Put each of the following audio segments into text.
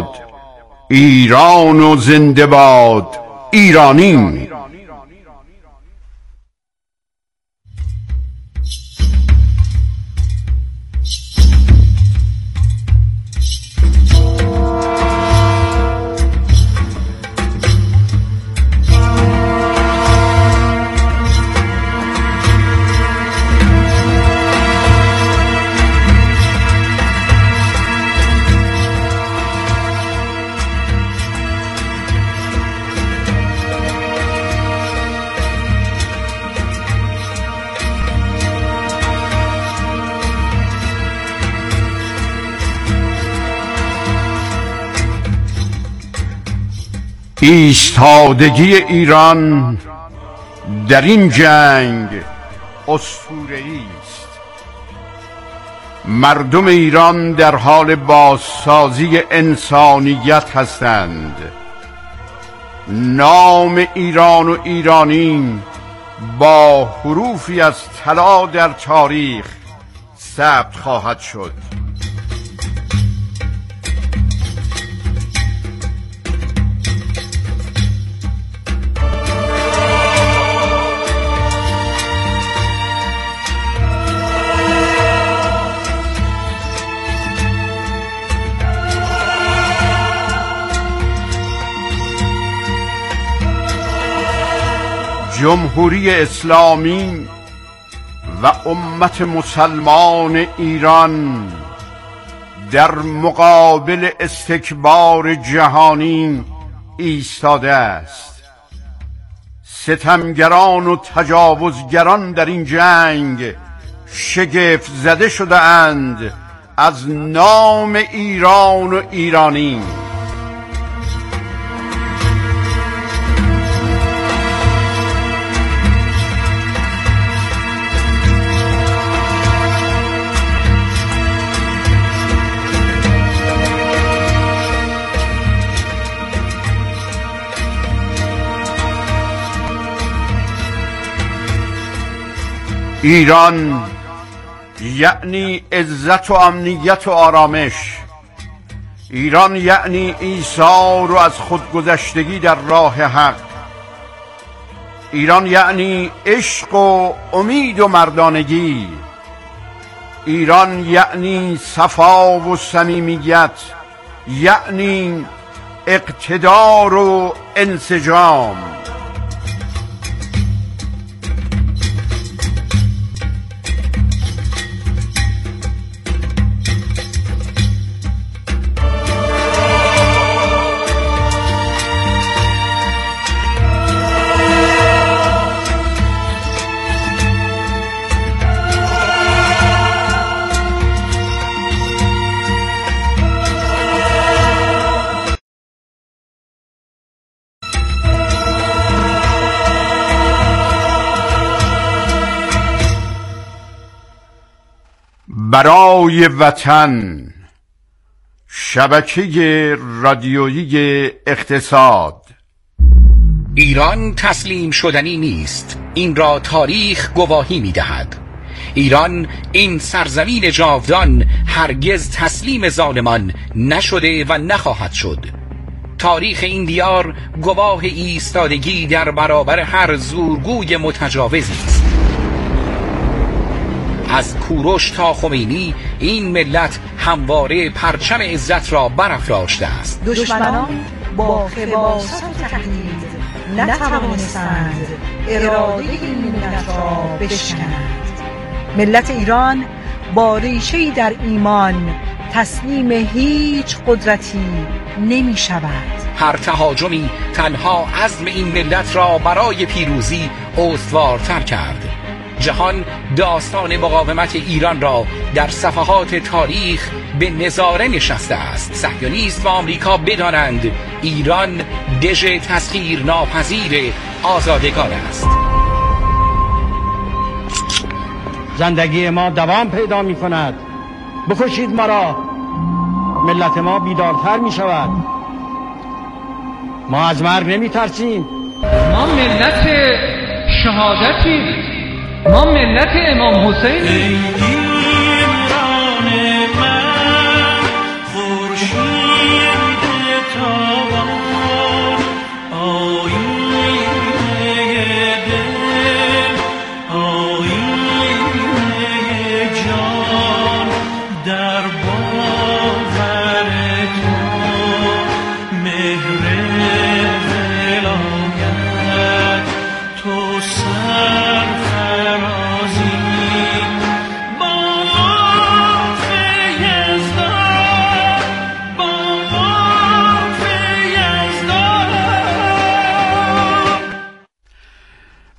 ایران و زنده باد ایرانی. ایستادگی ایران در این جنگ اسطوره‌ای است. مردم ایران در حال بازسازی انسانیت هستند. نام ایران و ایرانی با حروفی از طلا در تاریخ ثبت خواهد شد. جمهوری اسلامی و امت مسلمان ایران در مقابل استکبار جهانی ایستاده است. ستمگران و تجاوزگران در این جنگ شگفت زده شده اند از نام ایران و ایرانی. ایران یعنی عزت و امنیت و آرامش. ایران یعنی ایثار و از خودگذشتگی در راه حق. ایران یعنی عشق و امید و مردانگی. ایران یعنی صفا و صمیمیت، یعنی اقتدار و انسجام. برای وطن، شبکه رادیویی اقتصاد. ایران تسلیم شدنی نیست. این را تاریخ گواهی می‌دهد. ایران، این سرزمین جاودان، هرگز تسلیم ظالمان نشده و نخواهد شد. تاریخ این دیار گواه ایستادگی در برابر هر زورگوی متجاوزی است. از کوروش تا خمینی این ملت همواره پرچم عزت را برافراشته است. دشمنان با خباثت و تهدید نتوانستند اراده این ملت را بشکنند. ملت ایران با ریشه‌ای در ایمان تسلیم هیچ قدرتی نمی شود. هر تهاجمی تنها عزم این ملت را برای پیروزی استوارتر کرد. جهان داستان مقاومت ایران را در صفحات تاریخ به نظاره نشسته است. صهیونیست و آمریکا بدانند ایران دژ تسخیر ناپذیر آزادگان است. زندگی ما دوام پیدا می کند. بکشید ما را، ملت ما بیدارتر می شود. ما از مرگ نمی ترسیم. ما ملت شهادتیم. ما ملت امام حسین.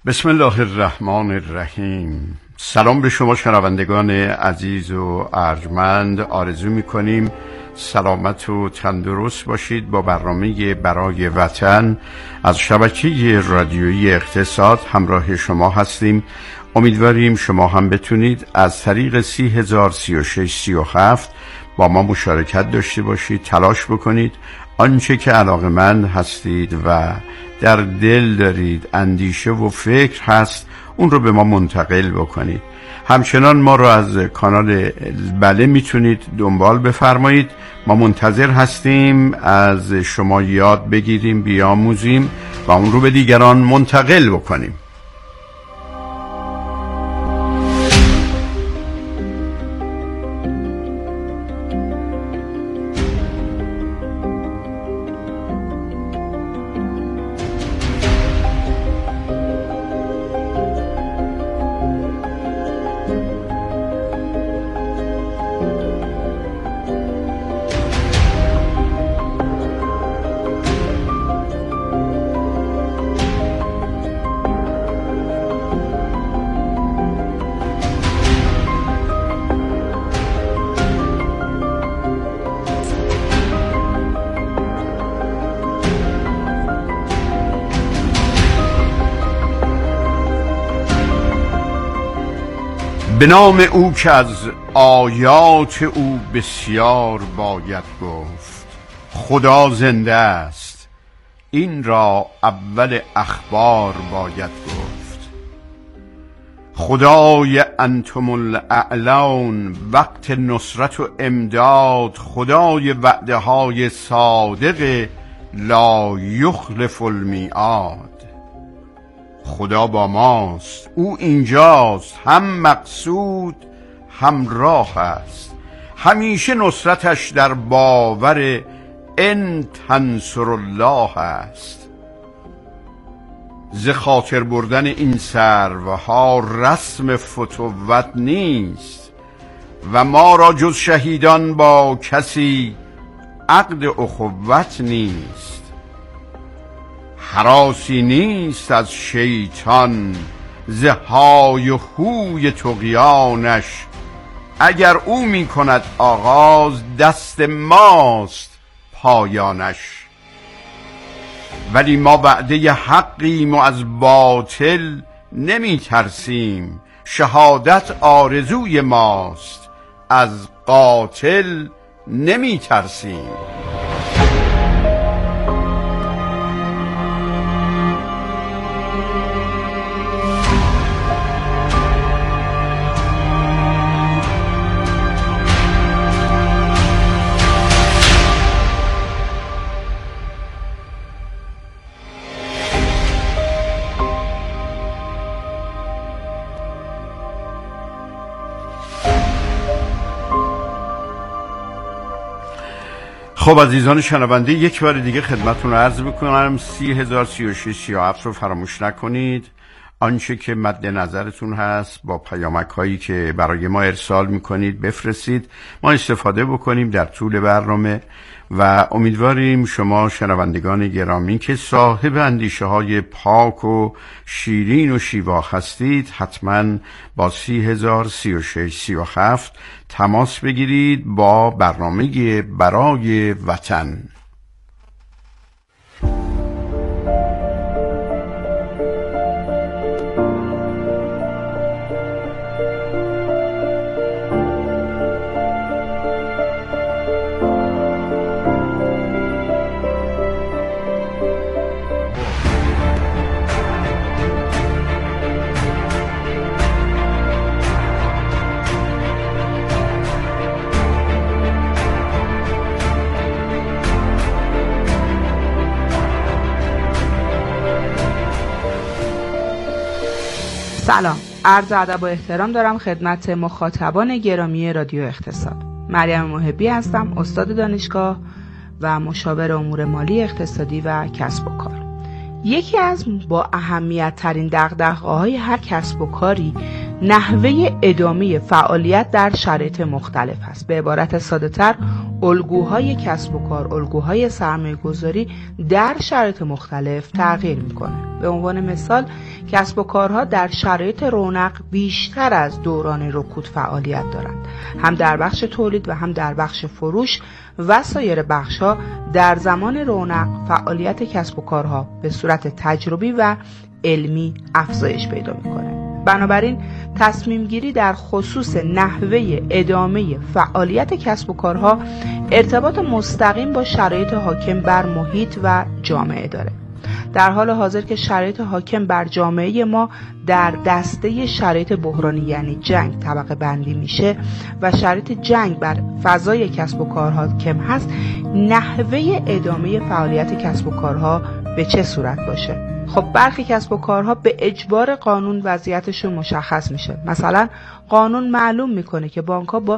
بسم الله الرحمن الرحیم. سلام به شما شنوندگان عزیز و ارجمند. آرزو می‌کنیم سلامت و تندرست باشید. با برنامه برای وطن از شبکه رادیویی اقتصاد همراه شما هستیم. امیدواریم شما هم بتونید از طریق 30,036-37 با ما مشارکت داشته باشید، تلاش بکنید آنچه که علاقه‌مند هستید و در دل دارید، اندیشه و فکر هست، اون رو به ما منتقل بکنید. همچنان ما رو از کانال بله میتونید دنبال بفرمایید. ما منتظر هستیم از شما یاد بگیریم، بیاموزیم و اون رو به دیگران منتقل بکنیم. به نام او که از آیات او بسیار باید گفت. خدا زنده است، این را اول اخبار باید گفت. خدای انتم الاعلون، وقت نصرت و امداد، خدای وعده های صادق لا یخلف المیعاد. خدا با ماست، او اینجاست، هم مقصود هم راه است. همیشه نصرتش در باور ان تنصر الله است. ز خاطر بردن این سروها رسم فتوت نیست و ما را جز شهیدان با کسی عقد اخوت نیست. هراسی نیست از شیطان ز های و هوی طغیانش. اگر او می کند آغاز دست ماست پایانش. ولی ما وعده حقیم و از باطل نمی ترسیم. شهادت آرزوی ماست، از قاتل نمی ترسیم. خب عزیزان شنونده، یک بار دیگه خدمتتون رو عرض میکنم 30,036-37 رو فراموش نکنید. آنچه که مد نظرتون هست با پیامک هایی که برای ما ارسال میکنید بفرستید، ما استفاده بکنیم در طول برنامه و امیدواریم شما شنوندگان گرامی که صاحب اندیشه های پاک و شیرین و شیوا هستید حتما با 30,036-37 تماس بگیرید با برنامه برای وطن. سلام، عرض ادب و احترام دارم خدمت مخاطبان گرامی رادیو اقتصاد. مریم محبی هستم، استاد دانشگاه و مشاور امور مالی اقتصادی و کسب و کار. یکی از با اهمیت ترین دغدغه‌های هر کسب و کاری نحوه ادامه فعالیت در شرایط مختلف است. به عبارت ساده تر، الگوهای کسب و کار، الگوهای سرمایه گذاری در شرایط مختلف تغییر میکنه. به عنوان مثال، کسب و کارها در شرایط رونق بیشتر از دوران رکود فعالیت دارند، هم در بخش تولید و هم در بخش فروش و سایر بخش‌ها. در زمان رونق فعالیت کسب و کارها به صورت تجربی و علمی افزایش پیدا میکنه. بنابراین تصمیم گیری در خصوص نحوه ادامه فعالیت کسب و کارها ارتباط مستقیم با شرایط حاکم بر محیط و جامعه داره. در حال حاضر که شرایط حاکم بر جامعه ما در دسته شرایط بحرانی یعنی جنگ طبقه بندی میشه و شرایط جنگ بر فضای کسب و کار حاکم هست، نحوه ادامه فعالیت کسب و کارها به چه صورت باشه؟ خب برخی کسب و کارها به اجبار قانون وضعیتشون مشخص میشه. مثلا قانون معلوم میکنه که بانک‌ها با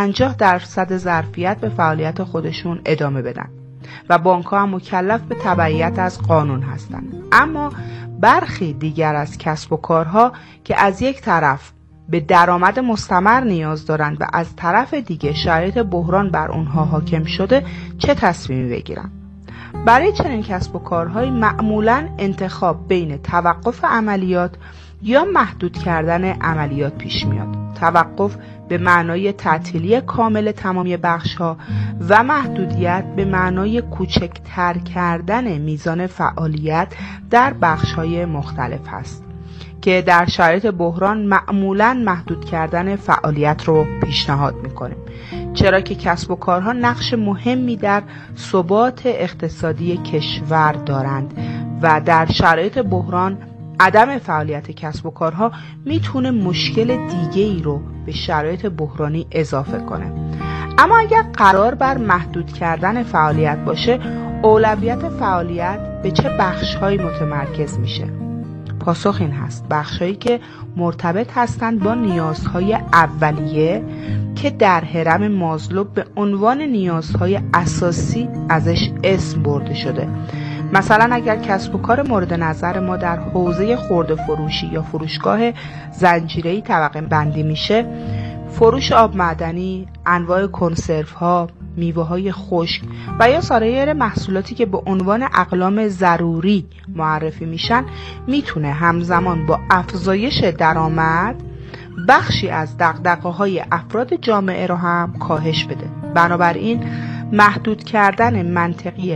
50% ظرفیت به فعالیت خودشون ادامه بدن و بانک‌ها هم مکلف به تبعیت از قانون هستند. اما برخی دیگر از کسب و کارها که از یک طرف به درآمد مستمر نیاز دارند و از طرف دیگه شرایط بحران بر اونها حاکم شده، چه تصمیمی بگیرن؟ برای چنین کسب و کارهای معمولاً انتخاب بین توقف عملیات یا محدود کردن عملیات پیش میاد. توقف به معنای تعطیلی کامل تمامی بخش‌ها و محدودیت به معنای کوچکتر کردن میزان فعالیت در بخش‌های مختلف است که در شرایط بحران معمولاً محدود کردن فعالیت رو پیشنهاد می‌کنیم، چرا که کسب و کارها نقش مهمی در ثبات اقتصادی کشور دارند و در شرایط بحران عدم فعالیت کسب و کارها میتونه مشکل دیگه‌ای رو به شرایط بحرانی اضافه کنه. اما اگر قرار بر محدود کردن فعالیت باشه، اولویت فعالیت به چه بخش‌هایی متمرکز میشه؟ پاسخ این هست: بخش‌هایی که مرتبط هستند با نیازهای اولیه که در هرم مازلو به عنوان نیازهای اساسی ازش اسم برده شده. مثلا اگر کسب و کار مورد نظر ما در حوزه خرده فروشی یا فروشگاه زنجیره‌ای طبقه بندی میشه، فروش آب معدنی، انواع کنسروها، میوه‌های خشک و یا سایر محصولاتی که به عنوان اقلام ضروری معرفی میشن، میتونه همزمان با افزایش درآمد بخشی از دغدغه‌های افراد جامعه رو هم کاهش بده. بنابراین محدود کردن منطقی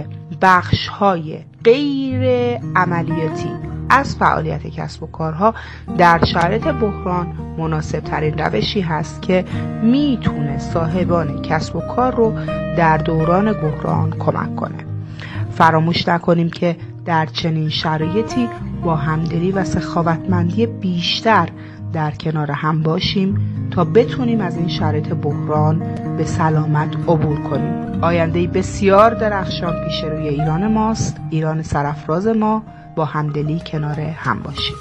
بخش‌های غیر عملیاتی از فعالیت کسب و کارها در شرایط بحران مناسب ترین روشی هست که میتونه صاحبان کسب و کار رو در دوران بحران کمک کنه. فراموش نکنیم که در چنین شرایطی با همدلی و سخاوتمندی بیشتر در کنار هم باشیم تا بتونیم از این شرایط بحران به سلامت عبور کنیم. آینده‌ای بسیار درخشان پیش روی ایران ماست. ایران سرافراز ما، با همدلی کنار هم باشیم.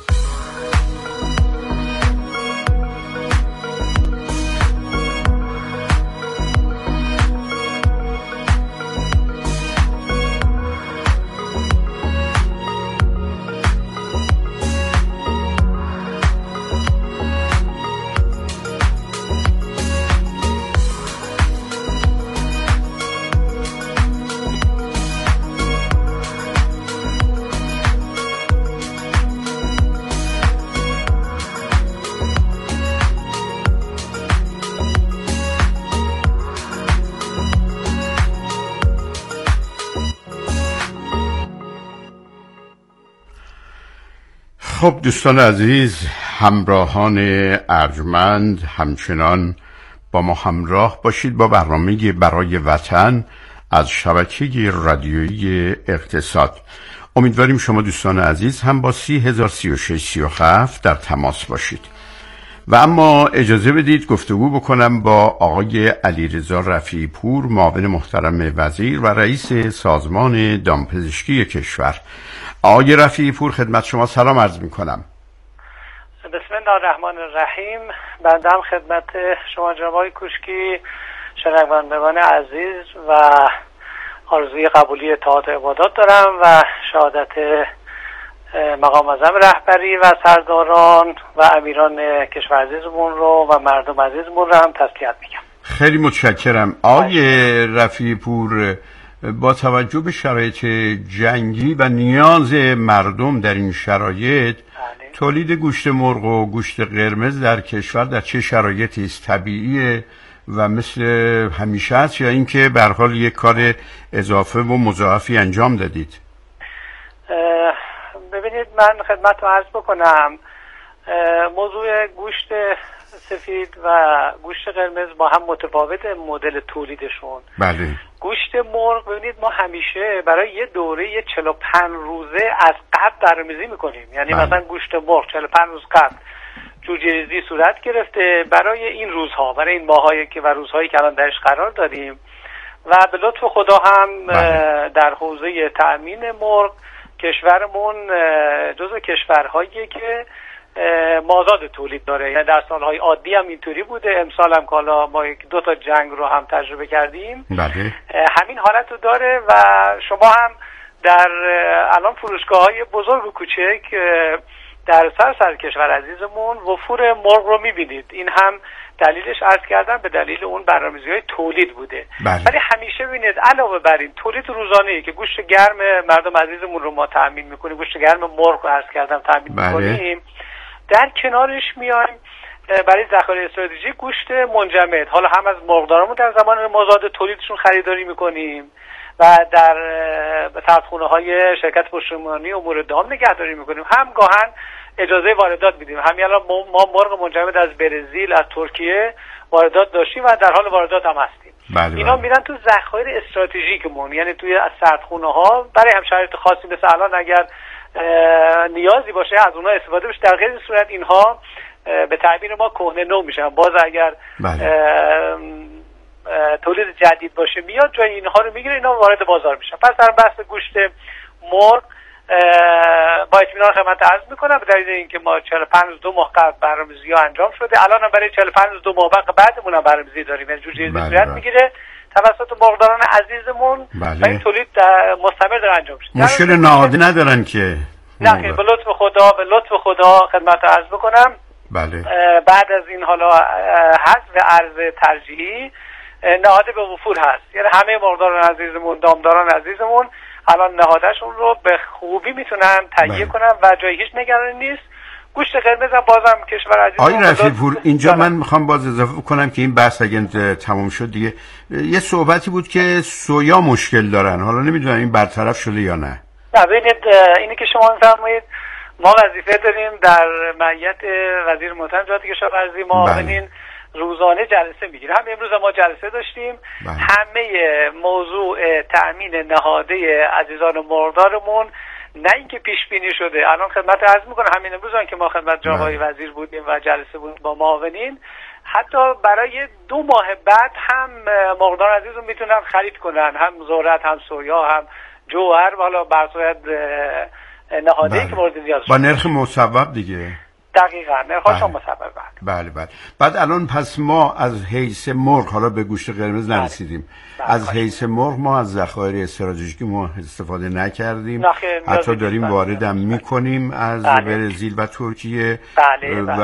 خب دوستان عزیز، همراهان ارجمند، همچنان با ما همراه باشید با برنامه برای وطن از شبکه رادیویی اقتصاد. امیدواریم شما دوستان عزیز هم با 30,036 در تماس باشید. و اما اجازه بدید گفتگو بکنم با آقای علیرضا رفیعی پور، معاون محترم وزیر و رئیس سازمان دامپزشکی کشور. آقای رفیعی پور، خدمت شما سلام عرض میکنم. بسم الله الرحمن الرحیم. بنده هم خدمت شما جناب آقای کوشکی، شنوندگان عزیز و آرزوی قبولی اطاعت عبادات دارم و شهادت مقام اعظم رهبری و سرداران و امیران کشور عزیزمون رو و مردم عزیزمون رو هم تسلیت میگم. خیلی متشکرم. آقای رفیعی پور، با توجه به شرایط جنگی و نیاز مردم در این شرایط، تولید گوشت مرغ و گوشت قرمز در کشور در چه شرایطی است؟ طبیعیه و مثل همیشه است یا اینکه به هر حال یک کار اضافه و مضاعفی انجام دادید؟ ببینید، من خدمت رو عرض بکنم، موضوع گوشت سفید و گوشت قرمز با هم متفاوت مدل تولیدشون. بله. گوشت مرغ ببینید ما همیشه برای یه دوره 45 روزه از قبل برنامه‌ریزی میکنیم، یعنی مثلا گوشت مرغ 45 روز قبل جوجه‌ریزی صورت گرفته برای این روزها، برای این ماهایی که و روزهایی که الان درش قرار داریم و به لطف خدا هم در حوزه تأمین مرغ کشورمون جزو کشورهاییه که مازاد تولید داره. یعنی در سالهای عادی هم اینطوری بوده، امسال هم که حالا ما 2 جنگ رو هم تجربه کردیم همین حالت رو داره و شما هم در الان فروشگاه‌های بزرگ و کوچک در سر کشور عزیزمون وفور مرغ رو میبینید. این هم دلیلش عرض کردم به دلیل اون برنامه‌ریزی‌های تولید بوده. ولی همیشه ببینید علاوه بر این تولید روزانه‌ای که گوشت گرم مردم عزیزمون رو ما تأمین میکنیم، گوشت گرم مرغ رو عرض کردم تأمین میکنیم، در کنارش میایم برای ذخایر استراتژی گوشت منجمد، حالا هم از مرغدارامون در زمان مازاد تولیدشون خریداری میکنیم و در سردخونه‌های شرکت پشتیبانی امور دام نگهداری میکنیم، هم گاهن اجازه واردات میدیم. همین الان ما مرغ منجمد از برزیل، از ترکیه واردات داشتیم و در حال واردات هم هستیم. اینا میرن تو ذخایر استراتژیکمون، یعنی توی سردخونه‌ها برای هم شرایط خاصی مثل الان اگر نیازی باشه از اونها استفاده بشه. در غیر این صورت اینها به تعبیر ما کهنه نو میشن. باز اگر تولید جدید باشه میاد جای اینها رو میگیره، اینا وارد بازار میشن. پس در بحث گوشت مرغ با اطمینان خدمت عرض میکنم به دلیل اینکه ما 45 روز 2 ماه قبل برنامه‌ریزی انجام شده، الان هم برای 45 روز 2 ماه بعدمون هم برنامه‌ریزی داریم، یعنی جوجه‌ریزی صورت میگیره توسط مرغداران عزیزمون و این تولید مستمر داره انجام میشه. مشکل نهادی ندارن که؟ نه، به لطف خدا خدمت عرض بکنم. بعد از این حالا حذف ارز ترجیحی نهاده به وفور هست، یعنی همه مرغداران عزیزمون، دامداران عزیزمون الان نهادشون رو به خوبی میتونن تهیه کنن و جای هیچ نگرانی نیست. گوشت قرمز هم بازم کشور عزیزمون. آقای رفیعی پور، اینجا من میخوام باز اضافه کنم که این بحث اگه تموم شد دیگه، یه صحبتی بود که سویا مشکل دارن، حالا نمیدونم این برطرف شده یا نه. ببینید، اینی که شما میفرمایید ما وظیفه داریم در معیت وزیر محترم جهاد کشاورزی معاونین روزانه جلسه میگیریم. همین امروز ما جلسه داشتیم. همه موضوع تأمین نهاده عزیزان مرغدارمون نه اینکه پیش بینی شده، الان خدمت عرض میکنم همین امروز که ما خدمت جناب وزیر بودیم و جلسه بود با معاونین، حتی برای 2 ماه بعد هم مرغدار عزیزون میتونن خرید کنن، هم ذرت، هم سویا، هم جوهر، حالا بر صورت نهاده‌ای که مورد نیاز با نرخ مصوب دیگه. دقیقاً نرخش هم مصوب. بله. بعد الان پس ما از حیث مرغ، حالا به گوشت قرمز نرسیدیم، از حیث مرغ ما از ذخایر استراتژیکی ما استفاده نکردیم، حتی داریم واردم میکنیم از برزیل و ترکیه و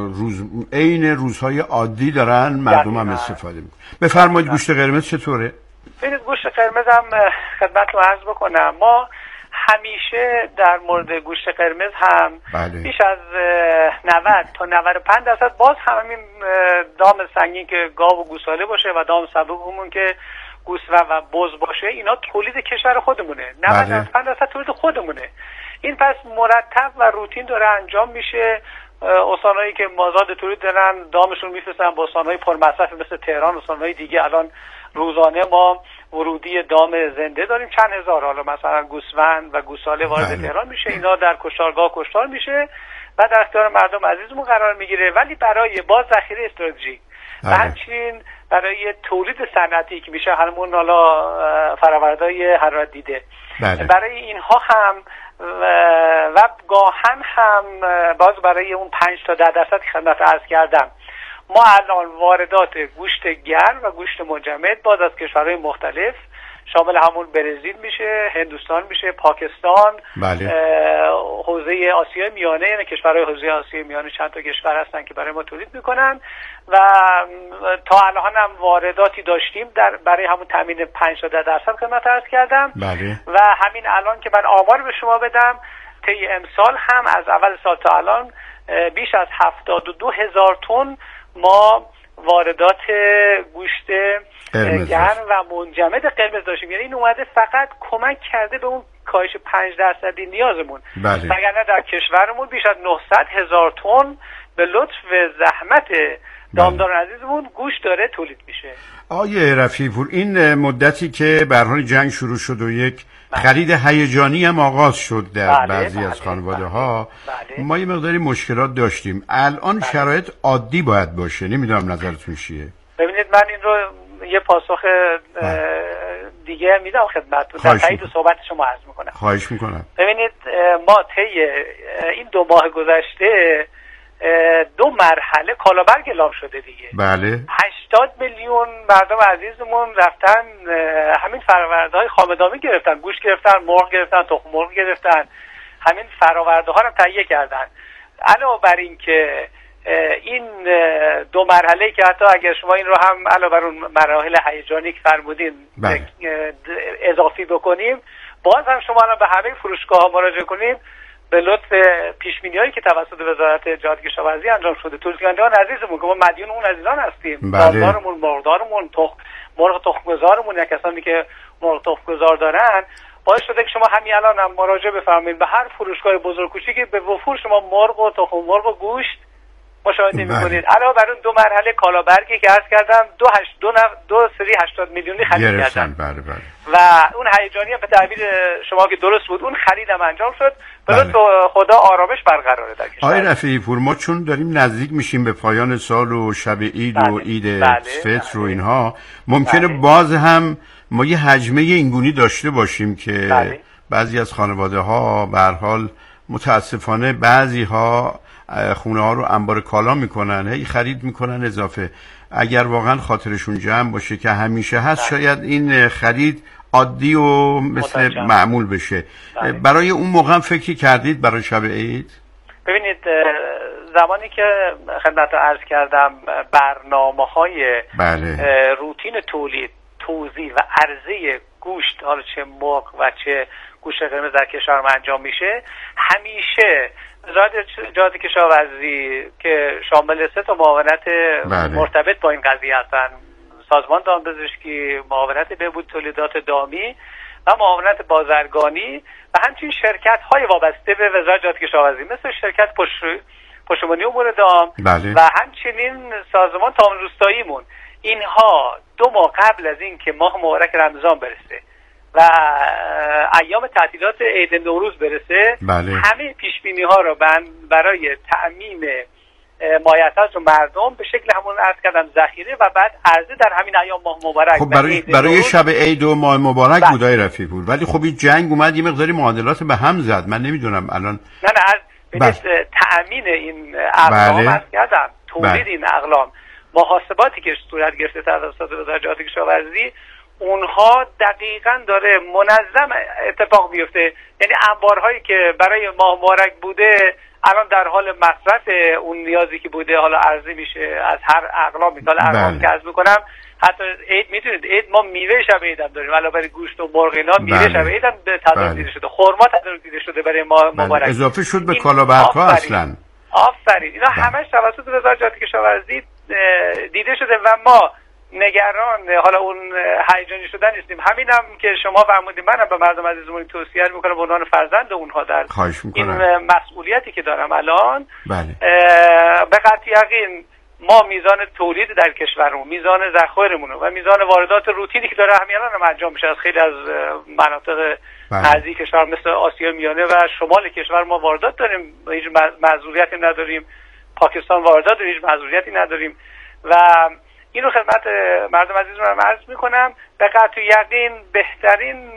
عین روزهای عادی دارن مردم هم استفاده میکنن. بفرمایید گوشت قرمز چطوره؟ ببینید گوشت قرمز هم خدمتتون عرض بکنم، ما همیشه در مورد گوشت قرمز هم بیش از 90 تا 95% باز همین دام سنگین که گاو و گوساله باشه و دام سبکمون که گوسفند و بز باشه، اینا تولید کشور خودمونه. 95% تولید خودمونه. این پس مرتب و روتین داره انجام میشه. استانایی که مازاد تولید دارن دامشون میفرستن با استانهای پرمصرف مثل تهران، استانهای دیگه. الان روزانه ما ورودی دام زنده داریم چند هزار، حالا مثلا گوسفند و گوساله وارد تهران میشه، اینا در کشتارگاه کشتار میشه و در اختیار مردم عزیزمون قرار میگیره. ولی برای باز ذخیره استراتژیک و همچنین برای تولید صنعتی که میشه همون حالا فرآوردهای حرارت دیده، برای اینها هم و گاهن هم باز برای اون 5 تا 10% که خدمت عرض کردم، ما الان واردات گوشت گرم و گوشت منجمد باز از کشورهای مختلف شامل همون برزیل میشه، هندوستان میشه، پاکستان، بله. حوزه آسیای میانه، یعنی کشورهای حوزه آسیای میانه چند تا کشور هستن که برای ما تولید میکنن و تا الان هم وارداتی داشتیم برای همون تامین 5-10% خدمت عرض کردم. بله. و همین الان که من آمار به شما بدم، طی امسال هم از اول سال تا الان بیش از 72,000 تن ما واردات گوشت گرم و منجمد قرمز داشتیم. یعنی این اومده فقط کمک کرده به اون کاهش 5% نیازمون. بله. وگرنه در کشورمون بیش از 900,000 تن به لطف و زحمت دامدار عزیزمون گوشت داره تولید میشه. آیه رفیع‌پور، این مدتی که به هر حال جنگ شروع شد و یک خرید هیجانی هم آغاز شد در بعضی از خانواده‌ها، ما یه مقداری مشکلات داشتیم. الان شرایط عادی باید باشه. نمیدونم نظرتون چیه؟ ببینید من این رو یه پاسخ دیگه میدم خدمتتون در تایید صحبت شما عرض میکنم. خواهش میکنم. ببینید ما طی این 2 ماه گذشته 2 مرحله کالابرگ اعلام شده دیگه. بله. 80 میلیون مردم عزیزمون رفتن همین فرآورده‌های خامدامی گرفتن، گوشت گرفتن، مرغ گرفتن، تخم مرغ گرفتن، همین فرآورده‌ها رو تهیه کردن. علاوه بر این که این 2 مرحله که حتی اگر شما این رو هم علاوه بر اون مراحل هیجانی که فرمودین اضافی بکنیم، باز هم شما الان به همه فروشگاه‌ها مراجعه کنید، به لطف پیش‌بینی‌هایی که توسط وزارت جهاد کشاورزی انجام شده، تولیدکنندگان عزیزمون که ما مدیون اون عزیزان هستیم، بازارمون، مرغدارمون، مرغ تخم‌گذارمون یا کسانی که مرغ تخم‌گذار دارن، باعث شده که شما همین الان هم مراجعه بفرمایید به هر فروشگاه بزرگ کوچیکی، به وفور شما مرغ و تخم مرغ و گوشت مشاهده می‌کنید. علاوه بر اون 2 مرحله کالابرگی که عرض کردم، دو سری 80 میلیونی خرید کردن. و اون هیجانی هم به تعبیر شما که درست بود، اون خریدم انجام شد. به لطف خدا آرامش برقراره در کشور. آقای رفیع‌پور، ما چون داریم نزدیک میشیم به پایان سال و شب عید و عید فطر و اینها، ممکنه باز هم ما یه حجمه اینگونی داشته باشیم که بعضی از خانواده‌ها به هر حال متاسفانه بعضی‌ها خونه ها رو انبار کالا میکنن، هی خرید میکنن اضافه. اگر واقعا خاطرشون جمع باشه که همیشه هست، شاید این خرید عادی و مثل معمول بشه. برای اون موقع فکری کردید برای شب عید؟ ببینید زمانی که خدمت عرض کردم برنامه‌های روتین تولید، توزیع و عرضه گوشت، حالا چه مرغ و چه گوشت قرمز در کشور ما انجام میشه، همیشه وزارت جهاد کشاورزی که شامل 3 معاونت مرتبط با این قضیه هستن، سازمان دامپزشکی، معاونت بهبود تولیدات دامی و معاونت بازرگانی و همچنین شرکت‌های وابسته به وزارت جهاد کشاورزی مثل شرکت پشتیبانی امور دام و همچنین سازمان تامین روستاییمون، اینها 2 ماه قبل از این که ماه مبارک رمضان برسه و ایام تعطیلات عید نوروز برسه، همه پیشبینی ها رو برای تأمین مایحتاج مردم به شکل همون عرض کردم ذخیره و بعد عرضه در همین ایام ماه مبارک. خب برای شب عید و ماه مبارک بود آقای رفیع‌پور، ولی خب این جنگ اومد یه مقداری معادلات به هم زد. من نمیدونم الان تأمین این اقلام عرض کردم، تولید این اقلام، محاسباتی که صورت گرفته توسط وزارت جهاد کشاورزی، اونها دقیقاً داره منظم اتفاق میفته. یعنی انبارهایی که برای ماه مبارک بوده الان در حال مصرف اون نیازی که بوده حالا عرضه میشه از هر اقلام. مثال اقلام که عرض میکنم، حتی عید میتونید، عید ما میوه شب عید هم داریم، علاوه بر گوشت و مرغ اینا میوه شب عید هم به تضاد دیده شده، خرما تضاد دیده شده برای ماه مبارک، اضافه شد به کالابرگ‌ها. اصلا آفرین، اینا همش توسط وزارت جهاد کشاورزی دیده شده و ما نگران حالا اون هیجانی شدن نیستیم. همین هم که شما فرمودید، منم به مردم عزیزمون توصیه میکنم به عنوان فرزند اونها در این مسئولیتی که دارم الان، به قطع یقین ما میزان تولید در کشورمون، میزان ذخایرمون و میزان واردات روتینی که داره همین الان هم انجام میشه از خیلی از مناطق نزدیک کشور مثل آسیا میانه و شمال کشور ما واردات داریم، هیچ معذوریتی نداریم. پاکستان واردات داریم، هیچ معذوریتی نداریم و اینو خدمت مردم عزیز رو عرض میکنم. به قطع یقین بهترین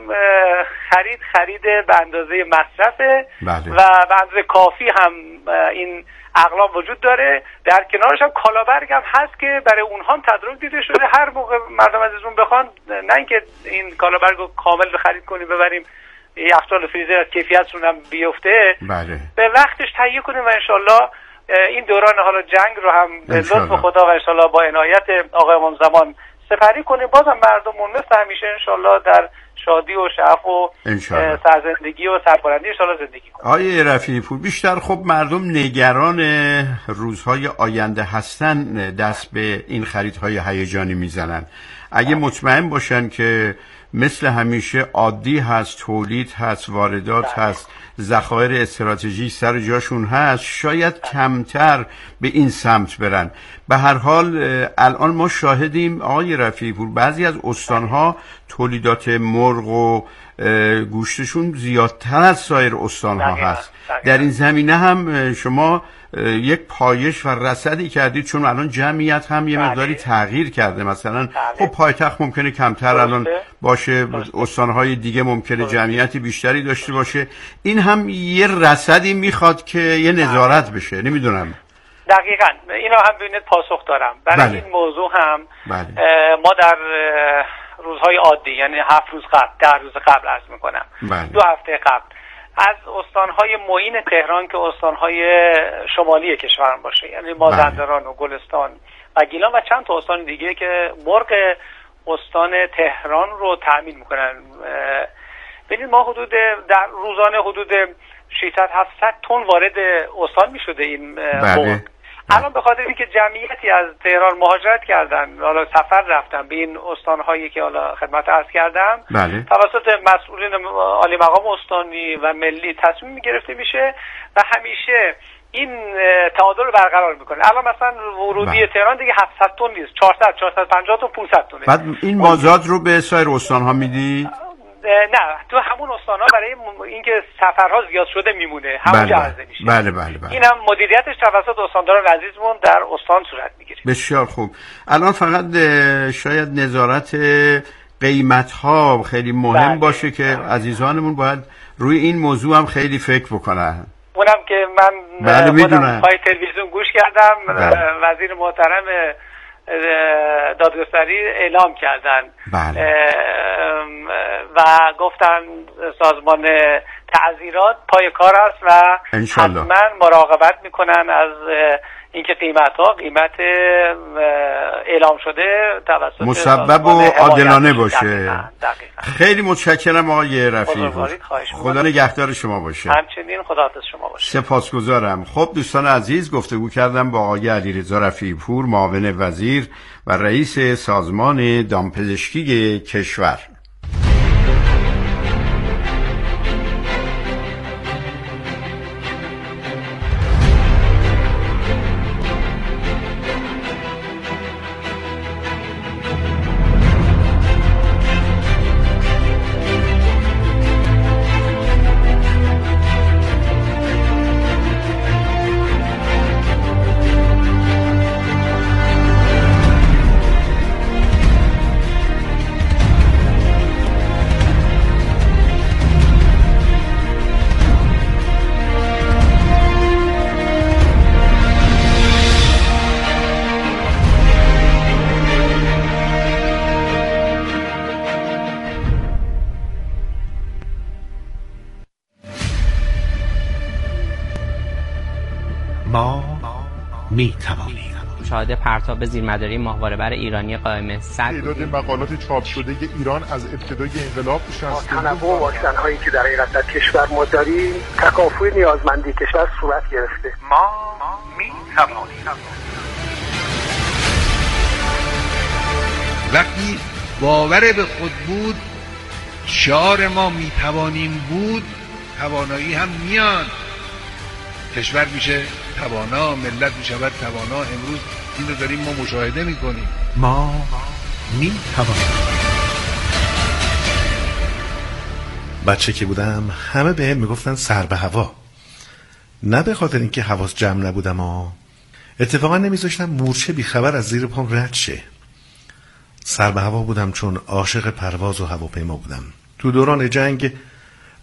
خرید به اندازه مصرفه و به اندازه کافی هم این اقلام وجود داره. در کنارش هم کالابرگ هم هست که برای اونها هم تدارک دیده شده. هر موقع مردم عزیزمون بخوان، نه اینکه این کالابرگ رو کامل خرید کنیم ببریم یخچال فریزر از کیفیتشون هم بیفته، به وقتش تهیه کنیم و انشالله این دوران حالا جنگ رو هم به لطف خدا و انشالله با عنایت آقای امام زمان سپری کنیم. بازم مردمون مثل همیشه انشالله در شادی و شعف و سرزندگی و سربلندی انشالله زندگی کنیم. آقای رفیعی پور، بیشتر خب مردم نگران روزهای آینده هستن، دست به این خریدهای هیجانی میزنن. اگه مطمئن باشن که مثل همیشه عادی هست، تولید هست، واردات هست، ذخایر استراتژی سر جاشون هست، شاید کمتر به این سمت برن. به هر حال الان ما شاهدیم آقای رفیعی پور بعضی از استانها تولیدات مرغ و گوشتشون زیادتر از سایر استانها هست. در این زمینه هم شما یک پایش و رصدی کردید، چون الان جمعیت هم یه مقداری تغییر کرده. مثلا خب پایتخت ممکنه کمتر الان باشه، استانهای دیگه ممکنه جمعیتی بیشتری داشته باشه. این هم یه رصدی میخواد که یه نظارت بشه. نمیدونم. دقیقاً اینو هم ببینید پاسخ دارم برای این موضوع هم. ما در روزهای عادی، یعنی 7 روز قبل، 10 روز قبل عرض میکنم، 2 هفته قبل، از استانهای معین تهران که استانهای شمالی کشور باشه، یعنی مازندران و گلستان و گیلان و چند تا استان دیگه که مرغ استان تهران رو تأمین میکنن. ببینید ما در روزانه حدود 600-700 تن وارد استان میشده این مرغ. الان به خاطر اینکه جمعیتی از تهران مهاجرت کردن، حالا سفر رفتن به این استانهایی که حالا خدمت عرض کردم، توسط مسئولین عالی مقام استانی و ملی تصمیم گرفته میشه و همیشه این تعادل رو برقرار میکنه. الان مثلا ورودی تهران دیگه 700 تن نیست، 400 450 تن 500 تنه. بعد این مازاد رو به سایر استانها میدی؟ نه، تو همون استان‌ها برای اینکه سفرها زیاد شده میمونه، همونجا عرضه میشه. بله. این هم مدیریتش توسط استانداران عزیزمون در استان صورت میگیره. بسیار خوب. الان فقط شاید نظارت قیمت‌ها خیلی مهم باشه که عزیزانمون باید روی این موضوع هم خیلی فکر بکنن. اونم که من میدونم پای تلویزیون گوش کردم، وزیر محترم دادگستری اعلام کردن و گفتن سازمان تعزیرات پای کار است و حتما مراقبت میکنن از اینکه قیمت اعلام شده توسط مسبب و عادلانه باشه. خیلی متشکرم آقای رفیعی پور. خدا نگهدار شما باشه. همچنین خدا حافظ شما باشه. سپاسگزارم. خب دوستان عزیز، گفتگو کردم با آقای علیرضا رفیعی پور، معاون وزیر و رئیس سازمان دامپزشکی کشور. می توانیم مشاهده پرتاب زیرمداری ماهواره‌بر ایرانی قائم تعداد مقالات چاپ شده ایران از ابتدای انقلاب تنوع واکسن‌هایی که در حقیقت در کشور ما داریم تکافؤ نیازمندی کشور صورت گرفته. ما می توانیم. وقتی باور به خود بود، شعار ما می توانیم بود، توانایی هم میاد. کشور میشه توانا، ملت میشود توانا. امروز این رو داریم ما مشاهده میکنیم. ما می توانیم. بچه که بودم همه به هم میگفتن سر به هوا، نه به خاطر اینکه حواس جمع نبودم اتفاقا نمیذاشتم مورچه بیخبر از زیر پام رد شه. سر به هوا بودم چون عاشق پرواز و هواپیما بودم. تو دوران جنگ